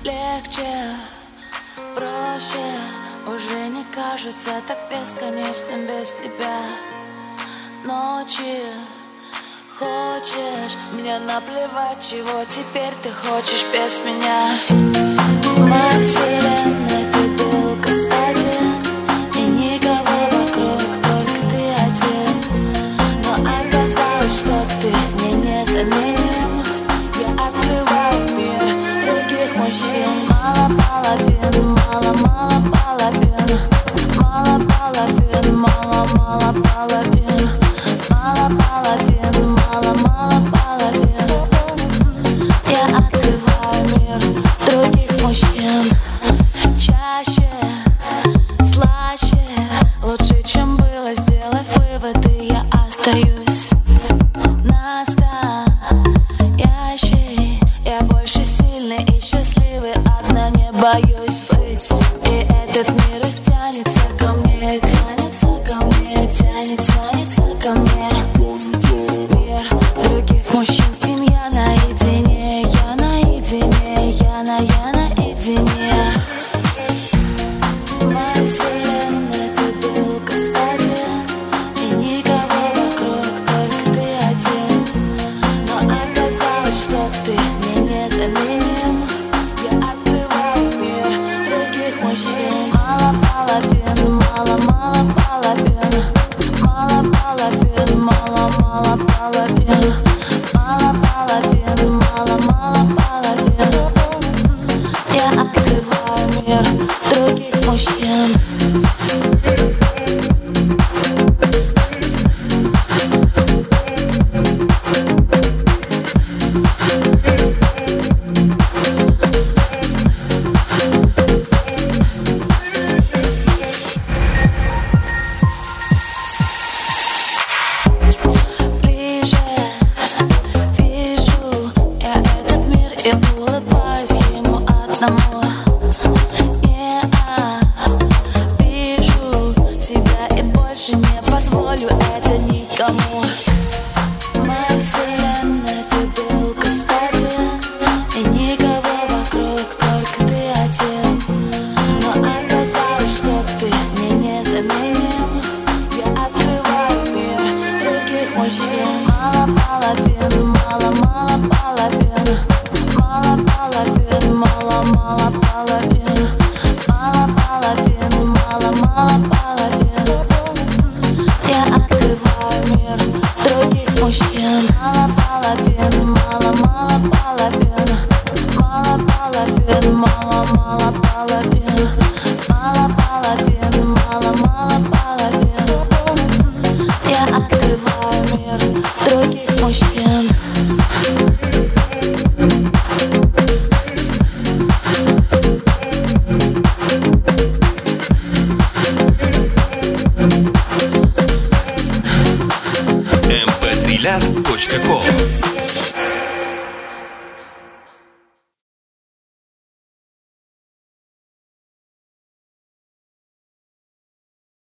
Легче, проще, уже не кажется так бесконечным без тебя. Ночи, хочешь мне наплевать, чего теперь ты хочешь без меня. В моей вселенной ты был господин, и никого вокруг, только ты один. Но оказалось, что ты мне незаменим. Я открываю мир других мужчин. Мало половин, мало половин, мало половин, мало половин, мало половин, мало половин. Я открываю мир других мужчин. Чаще, слаще, лучше, чем было. Сделай выводы, я остаюсь настоящей. Я больше сильный и счастливый, одна не боюсь быть. И этот мир тянется ко мне, тянется ко мне, тянется ко мне. Мир других мужчин, с ним я наедине, я наедине, я наедине. В моей вселенной ты был господин, и никого вокруг, только ты один. Но оказалось, что ты мне незаменим. Я открываю мир других мужчин. Мало половин, мало половин, мало половин, мало половин, мало половин, мало половин. Я открываю мир других мужчин. Ближе вижу я этот мир и улыбаюсь ему одному. Не обижу себя и больше не позволю это никому. В моей вселенной ты был господин, и никого вокруг, только ты один. Но оказалось, что ты мне незаменим. Я открываю мир других мужчин. Мало половин, мало половин, мало половин, мало половин, мало половин, мало половин. Я открываю мир других мужчин. Мало половин, мало половин, мало половин, мало половин, мало половин, мало половин. Я открываю мир других мужчин. mp3lar.com